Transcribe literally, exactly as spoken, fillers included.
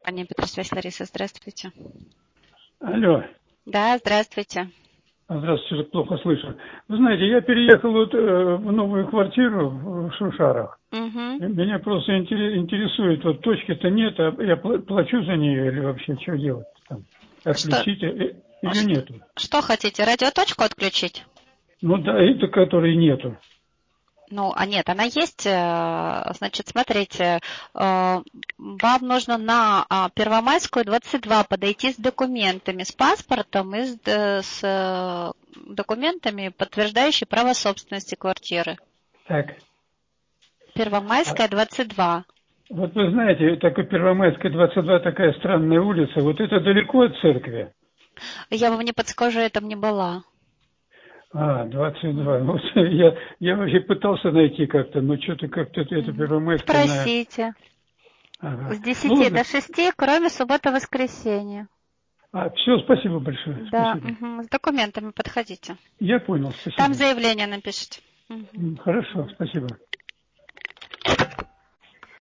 Компания Петросвязь, Лариса, здравствуйте. Алло. Да, здравствуйте. Здравствуйте, плохо слышу. Вы знаете, я переехал вот, э, в новую квартиру в Шушарах. Угу. Меня просто интересует, вот точки-то нет, а я плачу за нее или вообще что делать там? Что, Отключить или что, нету? что хотите, радиоточку отключить? Ну да, это которой нету. Ну, а нет, она есть. Значит, смотрите, вам нужно на Первомайскую, двадцать два подойти с документами, с паспортом и с документами, подтверждающими право собственности квартиры. Так. Первомайская, двадцать два. Вот вы знаете, такая Первомайская, двадцать два, такая странная улица. Вот это далеко от церкви? Я вам не подскажу, я там не была. А, двадцать два. Вот я, я вообще пытался найти как-то, но что-то как-то это Первомайская на... Спросите. Ага. С Ну, десяти ладно. до шести, кроме субботы-воскресенья. А, все, спасибо большое. Да, Спасибо. угу. С документами подходите. Я понял, Там спасибо. заявление напишите. Угу. М, Хорошо, спасибо.